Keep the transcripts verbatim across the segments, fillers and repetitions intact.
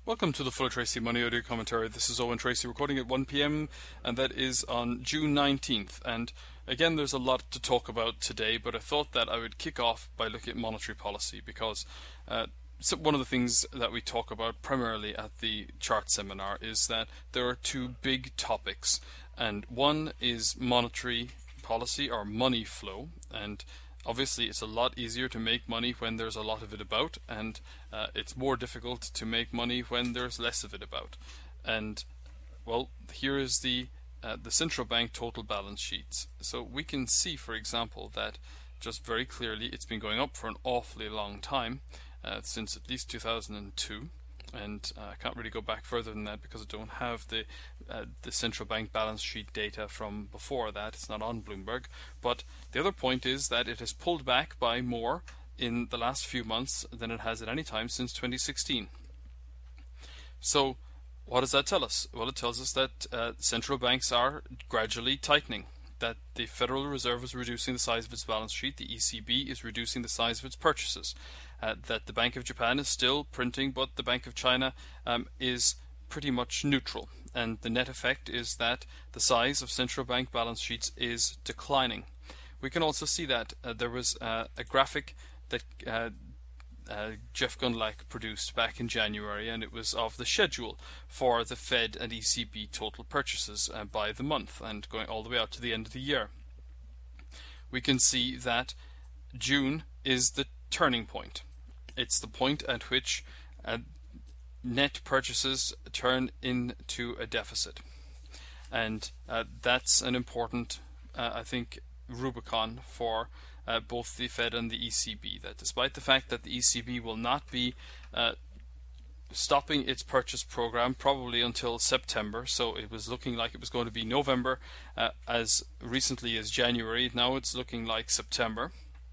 Welcome to the Fuller Tracy Money Audio Commentary. This is Owen Tracy recording at one p m and that is on June nineteenth. And again, there's a lot to talk about today, but I thought that I would kick off by looking at monetary policy because uh, so one of the things that we talk about primarily at the chart seminar is that there are two big topics, and one is monetary policy or money flow, and obviously it's a lot easier to make money when there's a lot of it about, and uh, it's more difficult to make money when there's less of it about. And well, here is the uh, the central bank total balance sheets. So we can see, for example, that just very clearly it's been going up for an awfully long time, uh, since at least two thousand two. And uh, I can't really go back further than that because I don't have the uh, the central bank balance sheet data from before that. It's not on Bloomberg. But the other point is that it has pulled back by more in the last few months than it has at any time since twenty sixteen. So what does that tell us? Well, it tells us that uh, central banks are gradually tightening, that the Federal Reserve is reducing the size of its balance sheet, the E C B is reducing the size of its purchases, uh, that the Bank of Japan is still printing, but the Bank of China um, is pretty much neutral. And the net effect is that the size of central bank balance sheets is declining. We can also see that uh, there was uh, a graphic that uh, Uh, Jeff Gundlach produced back in January, and it was of the schedule for the Fed and E C B total purchases uh, by the month and going all the way out to the end of the year. We can see that June is the turning point. It's the point at which uh, net purchases turn into a deficit, and uh, that's an important, uh, I think, Rubicon for Uh, both the Fed and the E C B, that despite the fact that the E C B will not be uh, stopping its purchase program probably until September, so it was looking like it was going to be November uh, as recently as January, now it's looking like September,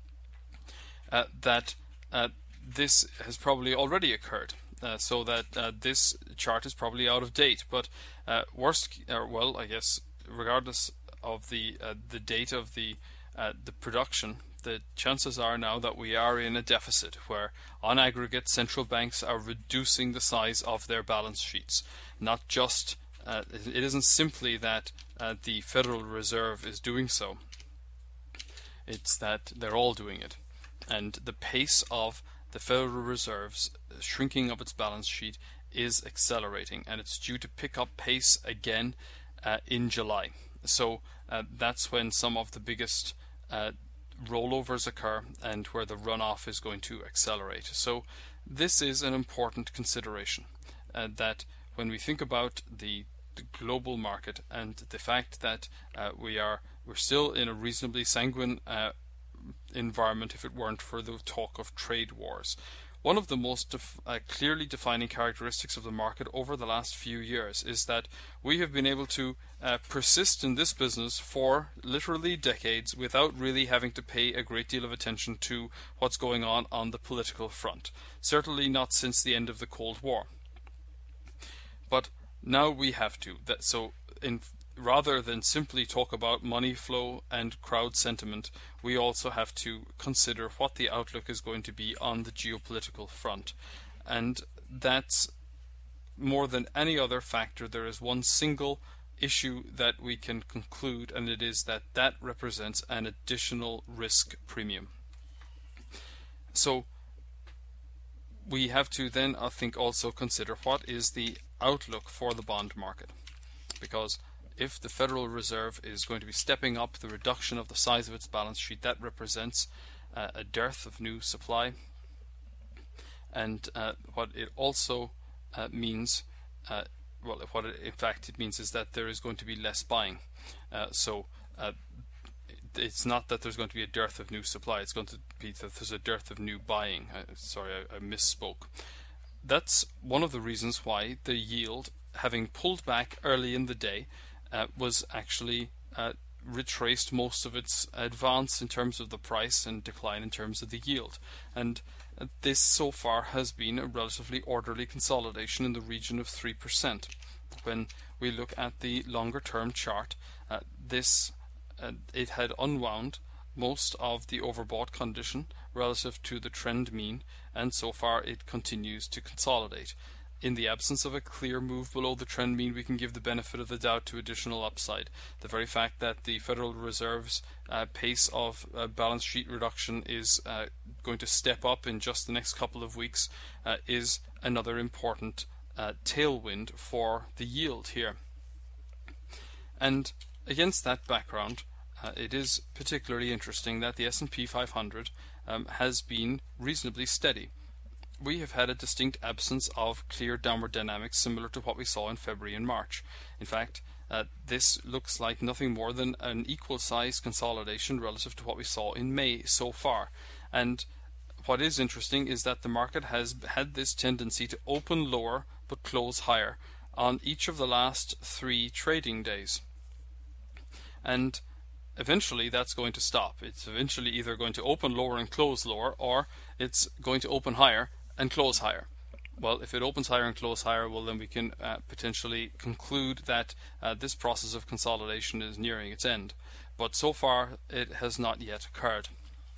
uh, that uh, this has probably already occurred. Uh, so that uh, this chart is probably out of date, but uh, worst, or well, I guess, regardless of the uh, the date of the Uh, the production, the chances are now that we are in a deficit where on aggregate central banks are reducing the size of their balance sheets. Not just, uh, it isn't simply that uh, the Federal Reserve is doing so, it's that they're all doing it. And the pace of the Federal Reserve's shrinking of its balance sheet is accelerating, and it's due to pick up pace again uh, in July. So uh, that's when some of the biggest Uh, rollovers occur and where the runoff is going to accelerate. So this is an important consideration, uh, that when we think about the, the global market and the fact that uh, we are we're still in a reasonably sanguine uh, environment if it weren't for the talk of trade wars. One of the most def uh, clearly defining characteristics of the market over the last few years is that we have been able to uh, persist in this business for literally decades without really having to pay a great deal of attention to what's going on on the political front. Certainly not since the end of the Cold War. But now we have to. That, so in rather than simply talk about money flow and crowd sentiment, we also have to consider what the outlook is going to be on the geopolitical front. And that's more than any other factor. There is one single issue that we can conclude, and it is that that represents an additional risk premium. So we have to then, I think, also consider what is the outlook for the bond market, because if the Federal Reserve is going to be stepping up the reduction of the size of its balance sheet, that represents uh, a dearth of new supply. And uh, what it also uh, means, uh, well, what it, in fact it means is that there is going to be less buying. Uh, so uh, it's not that there's going to be a dearth of new supply, it's going to be that there's a dearth of new buying. Uh, sorry, I, I misspoke. That's one of the reasons why the yield, having pulled back early in the day, Uh, was actually uh, retraced most of its advance in terms of the price and decline in terms of the yield. And uh, this so far has been a relatively orderly consolidation in the region of three percent. When we look at the longer term chart, uh, this uh, it had unwound most of the overbought condition relative to the trend mean, and so far it continues to consolidate. in the absence of a clear move below the trend mean, we can give the benefit of the doubt to additional upside. The very fact that the Federal Reserve's uh, pace of uh, balance sheet reduction is uh, going to step up in just the next couple of weeks uh, is another important uh, tailwind for the yield here. And against that background, uh, it is particularly interesting that the S and P five hundred um, has been reasonably steady. We have had a distinct absence of clear downward dynamics similar to what we saw in February and March. In fact, uh, this looks like nothing more than an equal size consolidation relative to what we saw in May so far. And what is interesting is that the market has had this tendency to open lower but close higher on each of the last three trading days. And eventually that's going to stop. It's eventually either going to open lower and close lower, or it's going to open higher and close higher. Well, if it opens higher and close higher, well, then we can uh, potentially conclude that uh, this process of consolidation is nearing its end. But so far, it has not yet occurred.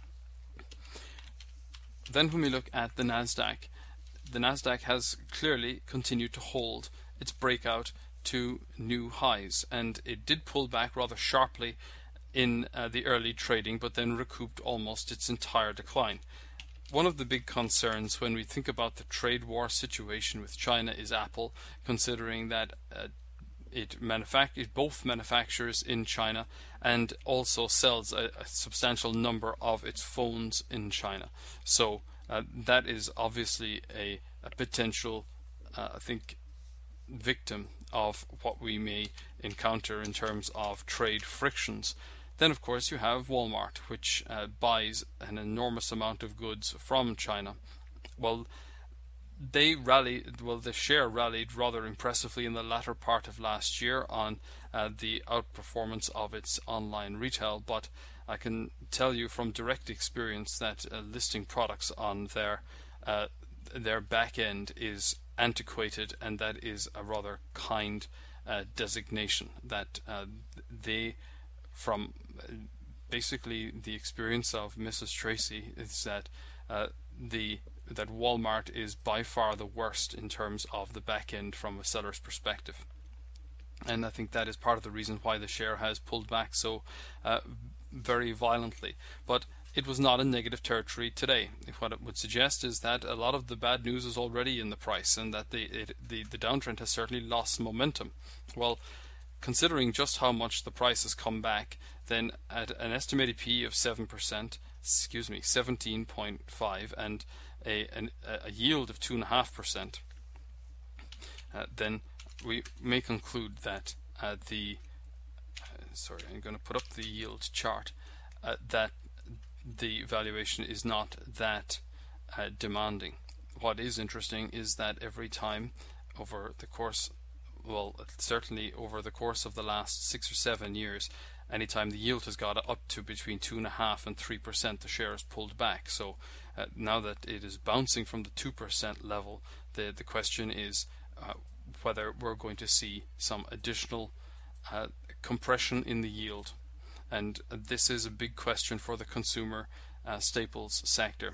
Then when we look at the Nasdaq, the Nasdaq has clearly continued to hold its breakout to new highs, and it did pull back rather sharply in uh, the early trading, but then recouped almost its entire decline. One of the big concerns when we think about the trade war situation with China is Apple, considering that uh, it, manufact it both manufactures in China and also sells a, a substantial number of its phones in China. So uh, that is obviously a, a potential, uh, I think, victim of what we may encounter in terms of trade frictions. Then, of course, you have Walmart, which uh, buys an enormous amount of goods from China. Well, they rallied, well, the share rallied rather impressively in the latter part of last year on uh, the outperformance of its online retail, but I can tell you from direct experience that uh, listing products on their uh, their back end is antiquated, and that is a rather kind uh, designation that uh, they, from basically the experience of Missus Tracy, is that uh, the that Walmart is by far the worst in terms of the back end from a seller's perspective. And I think that is part of the reason why the share has pulled back so uh, very violently. But it was not in negative territory today. What it would suggest is that a lot of the bad news is already in the price, and that the it, the, the downtrend has certainly lost momentum. Well, considering just how much the price has come back, then at an estimated P E of seven percent, excuse me, seventeen point five, and a, an, a yield of two point five percent, uh, then we may conclude that uh, the, uh, sorry, I'm going to put up the yield chart, uh, that the valuation is not that uh, demanding. What is interesting is that every time over the course, well, certainly over the course of the last six or seven years, anytime the yield has got up to between two and a half and three percent, the share has pulled back. So uh, now that it is bouncing from the two percent level, the the question is uh, whether we're going to see some additional uh, compression in the yield. And this is a big question for the consumer uh, staples sector.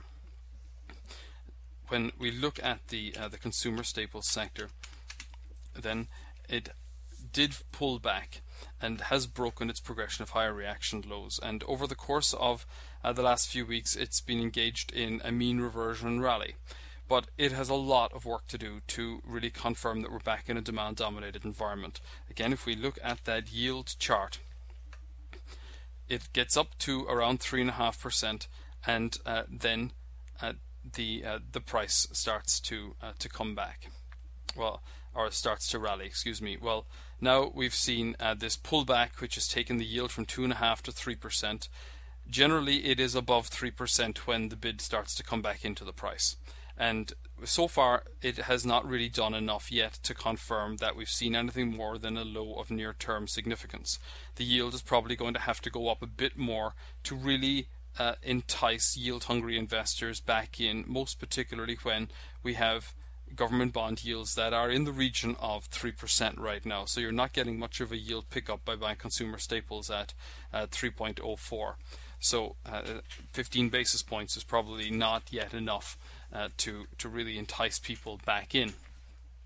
When we look at the uh, the consumer staples sector, then it did pull back and has broken its progression of higher reaction lows. And over the course of uh, the last few weeks, it's been engaged in a mean reversion rally. But it has a lot of work to do to really confirm that we're back in a demand-dominated environment. Again, if we look at that yield chart, it gets up to around three and a half percent, and uh, then uh, the uh, the price starts to uh, to come back, well, or starts to rally. Excuse me. Well, now we've seen uh, this pullback, which has taken the yield from two and a half to three percent. Generally, it is above three percent when the bid starts to come back into the price, and so far it has not really done enough yet to confirm that we've seen anything more than a low of near-term significance. The yield is probably going to have to go up a bit more to really uh, entice yield-hungry investors back in, most particularly when we have government bond yields that are in the region of three percent right now. So you're not getting much of a yield pickup by buying consumer staples at uh, three point oh four. So uh, fifteen basis points is probably not yet enough uh, to, to really entice people back in.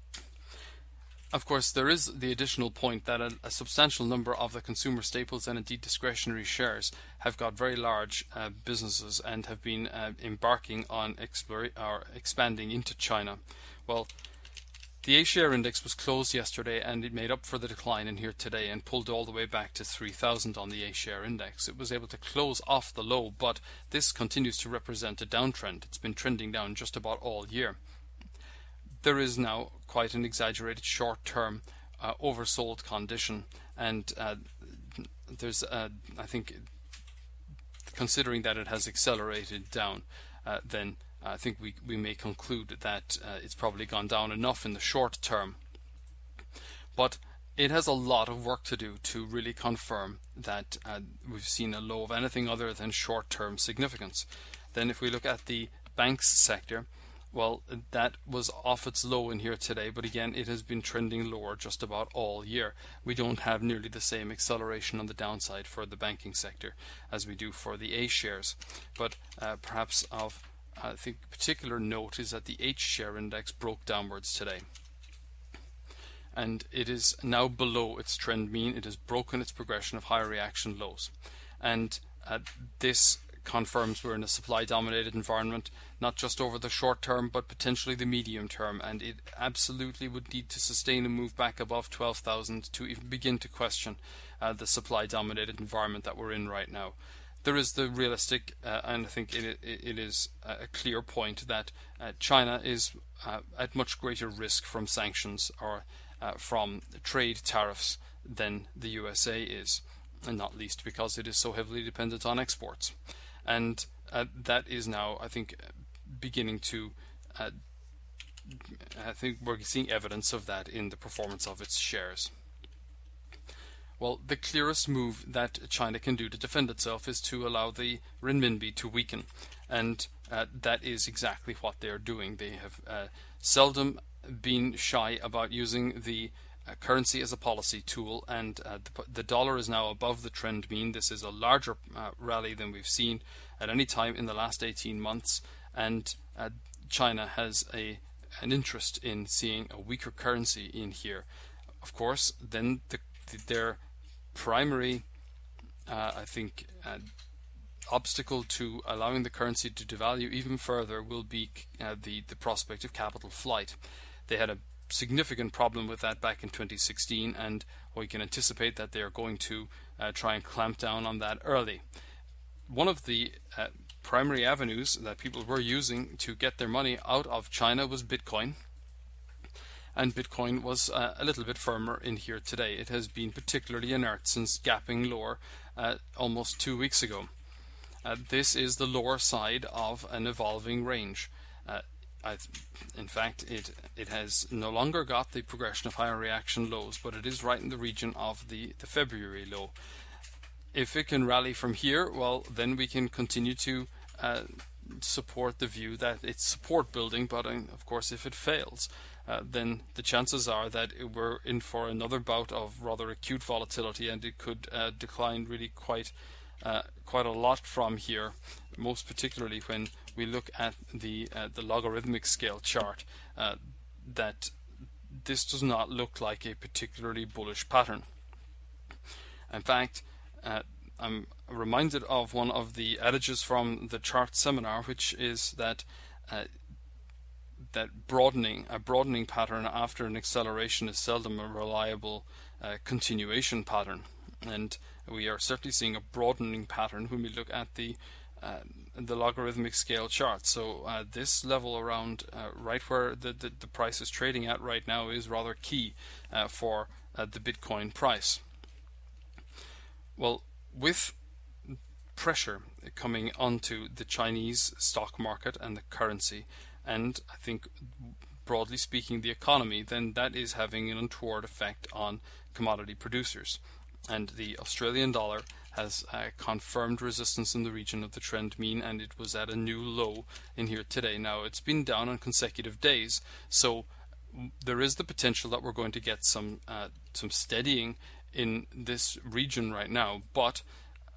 Of course, there is the additional point that a, a substantial number of the consumer staples and indeed discretionary shares have got very large uh, businesses and have been uh, embarking on explore, or expanding into China. Well, the A-share index was closed yesterday and it made up for the decline in here today and pulled all the way back to three thousand on the A-share index. It was able to close off the low, but this continues to represent a downtrend. It's been trending down just about all year. There is now quite an exaggerated short-term uh, oversold condition, and uh, there's, uh, I think, considering that it has accelerated down, uh, then I think we, we may conclude that uh, it's probably gone down enough in the short term. But it has a lot of work to do to really confirm that uh, we've seen a low of anything other than short-term significance. Then if we look at the banks sector, well, that was off its low in here today, but again, it has been trending lower just about all year. We don't have nearly the same acceleration on the downside for the banking sector as we do for the A shares. But uh, perhaps of, I think, particular note is that the H share index broke downwards today. And it is now below its trend mean. It has broken its progression of higher reaction lows. And uh, this confirms we're in a supply-dominated environment, not just over the short term, but potentially the medium term, and it absolutely would need to sustain a move back above twelve thousand to even begin to question uh, the supply-dominated environment that we're in right now. There is the realistic, uh, and I think it, it, it is a clear point that uh, China is uh, at much greater risk from sanctions or uh, from trade tariffs than the U S A is, and not least because it is so heavily dependent on exports. And uh, that is now, I think, beginning to, uh, I think we're seeing evidence of that in the performance of its shares. Well, the clearest move that China can do to defend itself is to allow the renminbi to weaken. And uh, that is exactly what they're doing. They have uh, seldom been shy about using the Uh, currency as a policy tool, and uh, the, the dollar is now above the trend mean. This is a larger uh, rally than we've seen at any time in the last eighteen months, and uh, China has a an interest in seeing a weaker currency in here. Of course, then the, the, their primary, uh, I think, uh, obstacle to allowing the currency to devalue even further will be uh, the, the prospect of capital flight. They had a significant problem with that back in twenty sixteen, and we can anticipate that they are going to uh, try and clamp down on that early. One of the uh, primary avenues that people were using to get their money out of China was Bitcoin, and Bitcoin was uh, a little bit firmer in here today. It has been particularly inert since gapping lower uh, almost two weeks ago. Uh, this is the lower side of an evolving range. Uh, I, in fact, it it has no longer got the progression of higher reaction lows, but it is right in the region of the, the February low. If it can rally from here, well, then we can continue to uh, support the view that it's support building, but uh, of course if it fails, uh, then the chances are that we're in for another bout of rather acute volatility, and it could uh, decline really quite uh, quite a lot from here, most particularly when we look at the uh, the logarithmic scale chart. Uh, that this does not look like a particularly bullish pattern. In fact, uh, I'm reminded of one of the adages from the chart seminar, which is that uh, that broadening a broadening pattern after an acceleration is seldom a reliable uh, continuation pattern, and we are certainly seeing a broadening pattern when we look at the uh, the logarithmic scale chart. So uh, this level around uh, right where the, the the price is trading at right now is rather key uh, for uh, the Bitcoin price. Well, with pressure coming onto the Chinese stock market and the currency, and I think broadly speaking the economy, then that is having an untoward effect on commodity producers. And the Australian dollar has uh, confirmed resistance in the region of the trend mean, and it was at a new low in here today. Now it's been down on consecutive days, so there is the potential that we're going to get some uh, some steadying in this region right now, but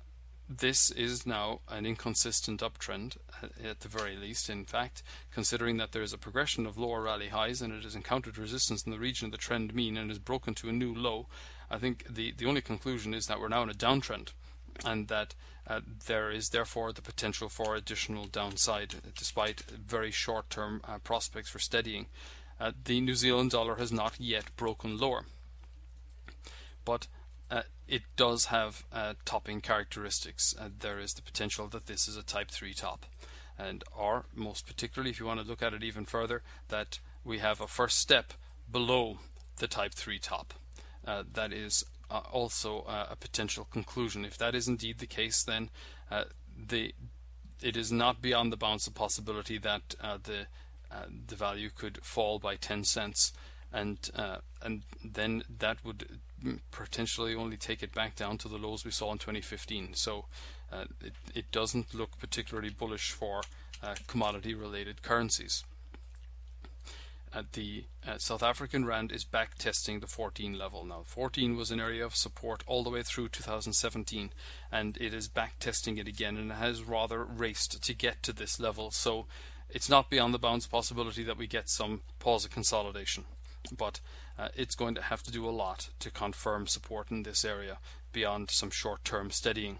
this is now an inconsistent uptrend, at the very least. In fact, considering that there is a progression of lower rally highs and it has encountered resistance in the region of the trend mean and is broken to a new low, I think the, the only conclusion is that we're now in a downtrend, and that uh, there is therefore the potential for additional downside despite very short-term uh, prospects for steadying. Uh, the New Zealand dollar has not yet broken lower, but uh, it does have uh, topping characteristics. Uh, there is the potential that this is a type three top, and or most particularly, if you want to look at it even further, that we have a first step below the type three top. Uh, that is uh, also uh, a potential conclusion. If that is indeed the case, then uh, the it is not beyond the bounds of possibility that uh, the uh, the value could fall by ten cents, and uh, and then that would potentially only take it back down to the lows we saw in twenty fifteen. So uh, it, it doesn't look particularly bullish for uh, commodity related currencies. Uh, the uh, South African rand is back testing the fourteen level now. fourteen was an area of support all the way through two thousand seventeen, and it is back testing it again, and it has rather raced to get to this level. So it's not beyond the bounds of possibility that we get some pause of consolidation, but uh, it's going to have to do a lot to confirm support in this area beyond some short-term steadying.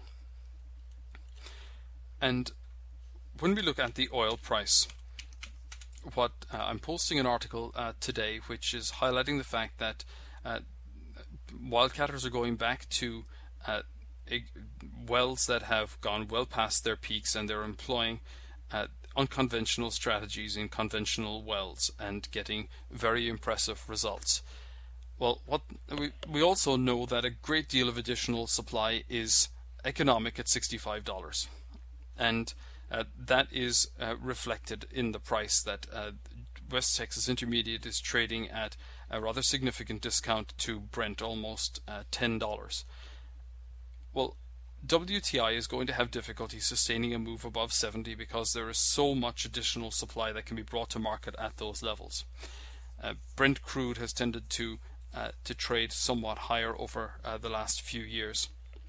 And when we look at the oil price, what uh, I'm posting an article uh, today which is highlighting the fact that uh, wildcatters are going back to uh, wells that have gone well past their peaks, and they're employing uh, unconventional strategies in conventional wells and getting very impressive results. Well, what we, we also know that a great deal of additional supply is economic at sixty-five dollars, and Uh, that is uh, reflected in the price that uh, West Texas Intermediate is trading at a rather significant discount to Brent, almost uh, ten dollars. Well, W T I is going to have difficulty sustaining a move above seventy because there is so much additional supply that can be brought to market at those levels. Uh, Brent crude has tended to uh, to trade somewhat higher over uh, the last few years.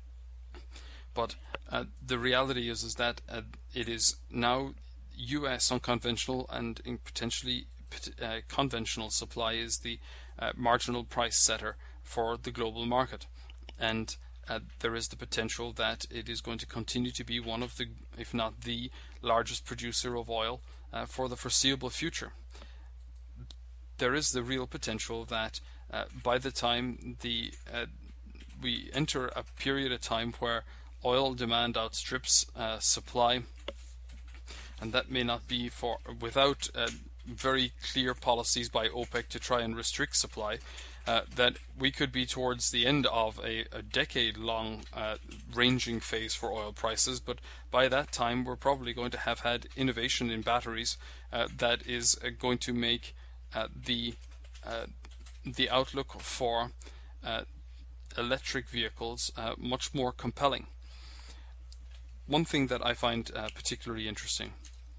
But uh, the reality is is that uh, it is now U S unconventional and in potentially uh, conventional supply is the uh, marginal price setter for the global market, and uh, there is the potential that it is going to continue to be one of the, if not the largest producer of oil uh, for the foreseeable future. There is the real potential that uh, by the time the uh, we enter a period of time where oil demand outstrips uh, supply, and that may not be for without uh, very clear policies by OPEC to try and restrict supply, uh, that we could be towards the end of a, a decade-long uh, ranging phase for oil prices. But by that time, we're probably going to have had innovation in batteries uh, that is uh, going to make uh, the uh, the outlook for uh, electric vehicles uh, much more compelling. One thing that I find uh, particularly interesting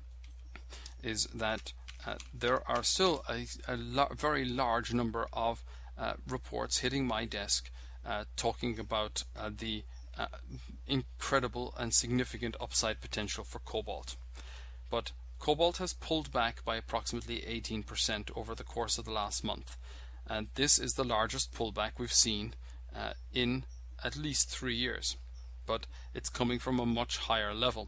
is that uh, there are still a, a la very large number of uh, reports hitting my desk uh, talking about uh, the uh, incredible and significant upside potential for cobalt. But cobalt has pulled back by approximately eighteen percent over the course of the last month, and this is the largest pullback we've seen uh, in at least three years. But it's coming from a much higher level.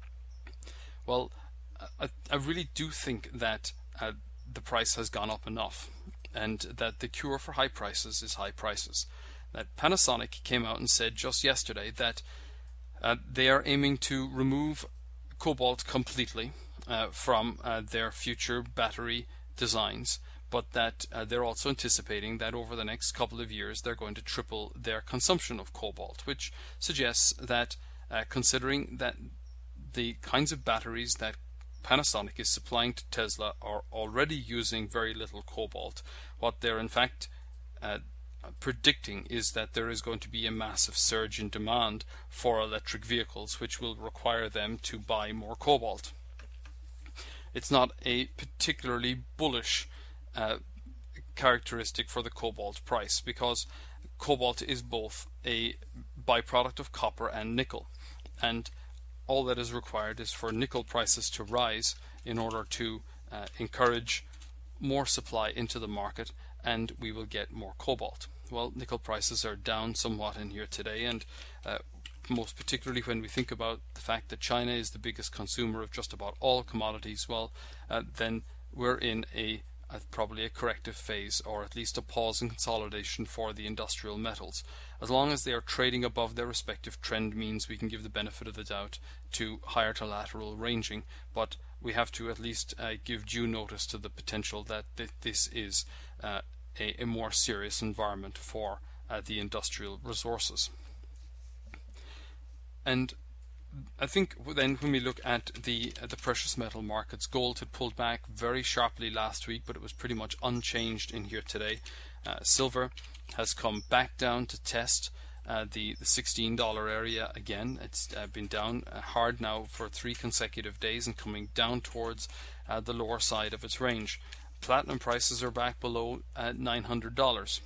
Well, I, I really do think that uh, the price has gone up enough, and that the cure for high prices is high prices. That Panasonic came out and said just yesterday that uh, they are aiming to remove cobalt completely uh, from uh, their future battery designs, but that uh, they're also anticipating that over the next couple of years they're going to triple their consumption of cobalt, which suggests that uh, considering that the kinds of batteries that Panasonic is supplying to Tesla are already using very little cobalt, what they're in fact uh, predicting is that there is going to be a massive surge in demand for electric vehicles, which will require them to buy more cobalt. It's not a particularly bullish uh, characteristic for the cobalt price, because cobalt is both a byproduct of copper and nickel, and all that is required is for nickel prices to rise in order to uh, encourage more supply into the market, and we will get more cobalt. Well, nickel prices are down somewhat in here today, and uh, most particularly when we think about the fact that China is the biggest consumer of just about all commodities, well, uh, then we're in a, a probably a corrective phase, or at least a pause in consolidation for the industrial metals. As long as they are trading above their respective trend means, we can give the benefit of the doubt to higher to lateral ranging, but we have to at least uh, give due notice to the potential that th this is uh, a, a more serious environment for uh, the industrial resources. And I think then when we look at the uh, the precious metal markets, gold had pulled back very sharply last week, but it was pretty much unchanged in here today. Uh, silver has come back down to test uh, the, the sixteen dollar area again. It's uh, been down uh, hard now for three consecutive days and coming down towards uh, the lower side of its range. Platinum prices are back below uh, nine hundred dollars.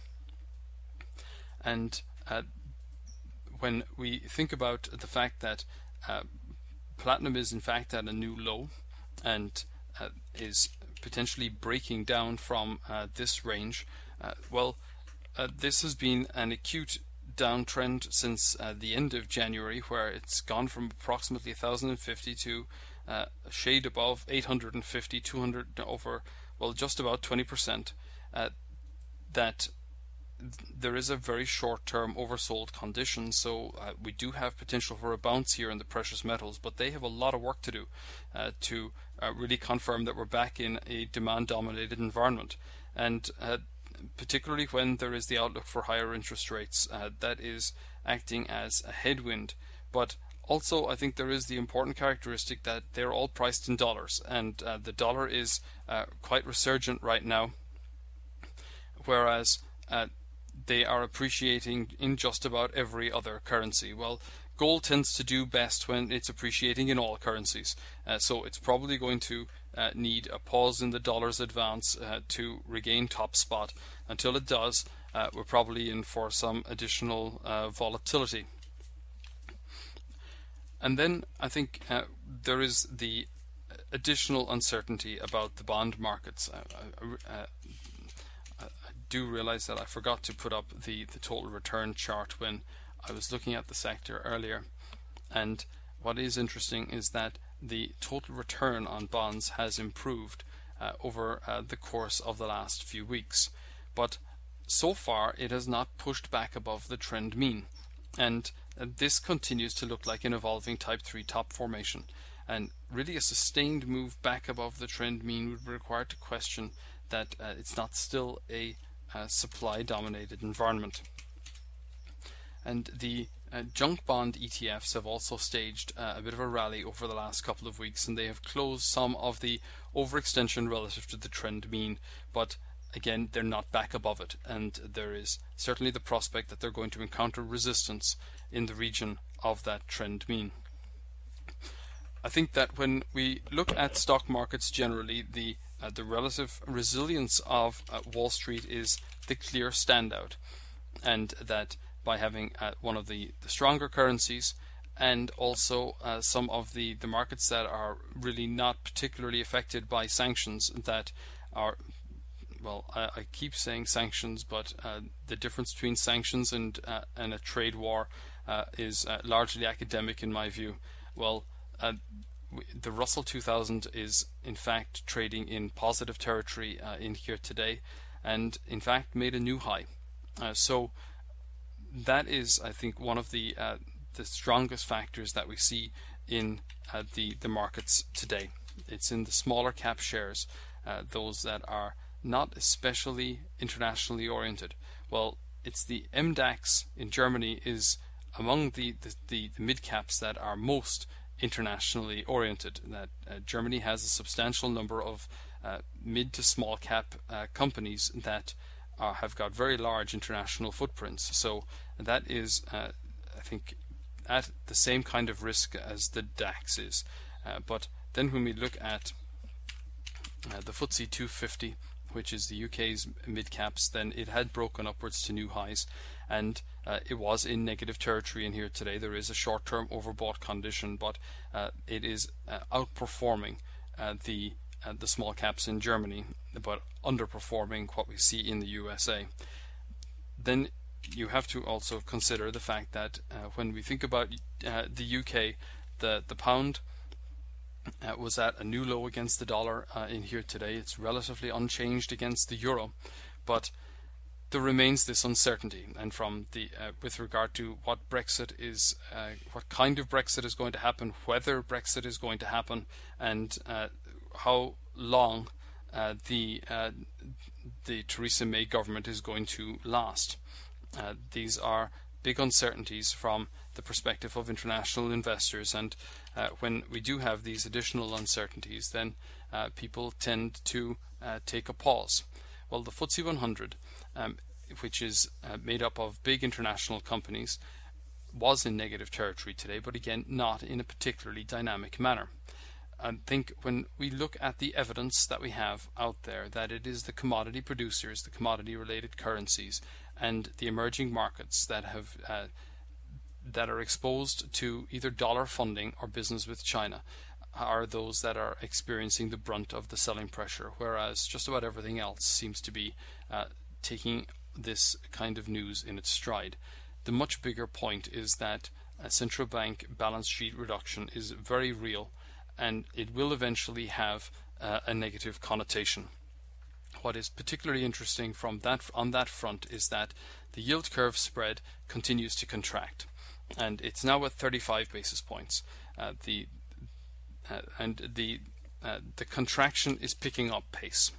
And uh, when we think about the fact that uh, platinum is in fact at a new low and uh, is potentially breaking down from uh, this range, uh, well, uh, this has been an acute downtrend since uh, the end of January, where it's gone from approximately one thousand fifty to uh, a shade above eight hundred fifty, two hundred, over, well, just about twenty percent. Uh, that there is a very short-term oversold condition, so uh, we do have potential for a bounce here in the precious metals, but they have a lot of work to do uh, to uh, really confirm that we're back in a demand-dominated environment. And uh, particularly when there is the outlook for higher interest rates, uh, that is acting as a headwind. But also, I think there is the important characteristic that they're all priced in dollars, and uh, the dollar is uh, quite resurgent right now, whereas uh, they are appreciating in just about every other currency. Well, gold tends to do best when it's appreciating in all currencies, uh, so it's probably going to uh, need a pause in the dollar's advance uh, to regain top spot. Until it does, uh, we're probably in for some additional uh, volatility. And then I think uh, there is the additional uncertainty about the bond markets. Uh, uh, uh, do realize that I forgot to put up the, the total return chart when I was looking at the sector earlier. And what is interesting is that the total return on bonds has improved uh, over uh, the course of the last few weeks. But so far it has not pushed back above the trend mean. And uh, this continues to look like an evolving type three top formation. And really a sustained move back above the trend mean would be required to question that uh, it's not still a Uh, supply-dominated environment. And the uh, junk bond E T Fs have also staged uh, a bit of a rally over the last couple of weeks, and they have closed some of the overextension relative to the trend mean, but again they're not back above it, and there is certainly the prospect that they're going to encounter resistance in the region of that trend mean. I think that when we look at stock markets generally, the Uh, the relative resilience of uh, Wall Street is the clear standout, and that by having uh, one of the, the stronger currencies and also uh, some of the, the markets that are really not particularly affected by sanctions, that are, well, I, I keep saying sanctions, but uh, the difference between sanctions and, uh, and a trade war uh, is uh, largely academic in my view. Well, uh, the Russell two thousand is in fact trading in positive territory uh, in here today, and in fact made a new high. Uh, so that is, I think, one of the uh, the strongest factors that we see in uh, the the markets today. It's in the smaller cap shares, uh, those that are not especially internationally oriented. Well, it's the M DAX in Germany is among the the, the, the mid caps that are most internationally oriented. That uh, Germany has a substantial number of uh, mid to small cap uh, companies that uh, have got very large international footprints. So that is, uh, I think, at the same kind of risk as the DAX is. Uh, but then when we look at uh, the F T S E two fifty, which is the U K's mid caps, then it had broken upwards to new highs, and uh, it was in negative territory in here today. There is a short-term overbought condition, but uh, it is uh, outperforming uh, the uh, the small caps in Germany, but underperforming what we see in the U S A. Then you have to also consider the fact that uh, when we think about uh, the U K, the the pound Uh, was at a new low against the dollar uh, in here today. It's relatively unchanged against the euro, but there remains this uncertainty, and from the uh, with regard to what Brexit is, uh, what kind of Brexit is going to happen, whether Brexit is going to happen, and uh, how long uh, the uh, the Theresa May government is going to last. Uh, these are big uncertainties from the perspective of international investors, and uh, when we do have these additional uncertainties, then uh, people tend to uh, take a pause. Well, the F T S E one hundred, um, which is uh, made up of big international companies, was in negative territory today, but again not in a particularly dynamic manner. I think when we look at the evidence that we have out there, that it is the commodity producers, the commodity related currencies, and the emerging markets that have uh, that are exposed to either dollar funding or business with China are those that are experiencing the brunt of the selling pressure, whereas just about everything else seems to be uh, taking this kind of news in its stride. The much bigger point is that a central bank balance sheet reduction is very real, and it will eventually have uh, a negative connotation. What is particularly interesting from that on that front is that the yield curve spread continues to contract, and it's now at thirty-five basis points. Uh, the uh, and the uh, the contraction is picking up pace.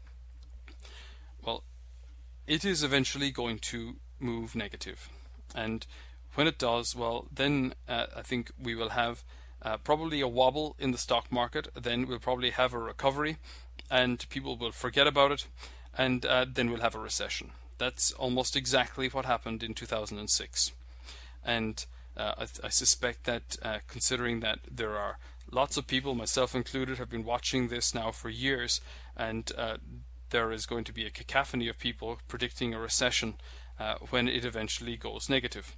Well, it is eventually going to move negative, and when it does, well, then uh, I think we will have uh, probably a wobble in the stock market. Then we'll probably have a recovery, and people will forget about it, and uh, then we'll have a recession. That's almost exactly what happened in two thousand six. And uh, I, I suspect that uh, considering that there are lots of people, myself included, have been watching this now for years, and uh, there is going to be a cacophony of people predicting a recession uh, when it eventually goes negative.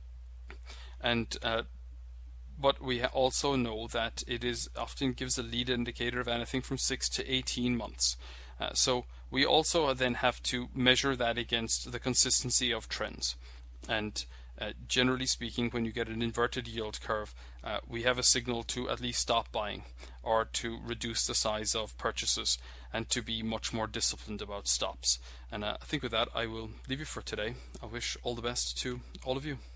And uh, but we also know that it is often gives a lead indicator of anything from six to eighteen months. Uh, so we also then have to measure that against the consistency of trends. And uh, generally speaking, when you get an inverted yield curve, uh, we have a signal to at least stop buying or to reduce the size of purchases and to be much more disciplined about stops. And uh, I think with that, I will leave you for today. I wish all the best to all of you.